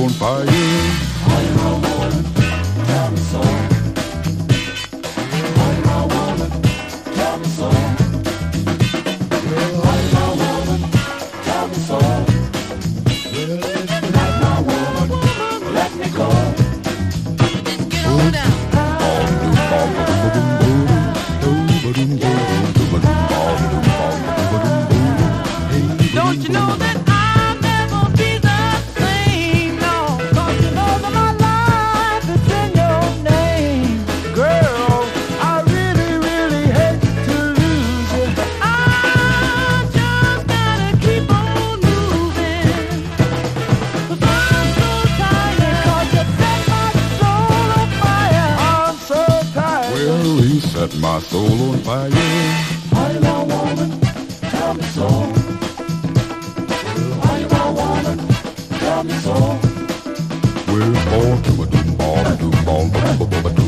on fire. Are you my woman? Tell me so. Are you my woman? Tell me so. Are you my woman? Tell me so. Not my woman, let me go. Get on down. Don't you know that I'll never be the same? No, 'cause you know that my life is in your name. Girl, I really, really hate to lose you. I just gotta keep on moving. 'Cause I'm so tired, 'cause you set my soul on fire. I'm so tired. Well, he set my soul on fire. Are you my woman? Tell me so. Are you my woman? Tell me so. Well, ball to a doom ball,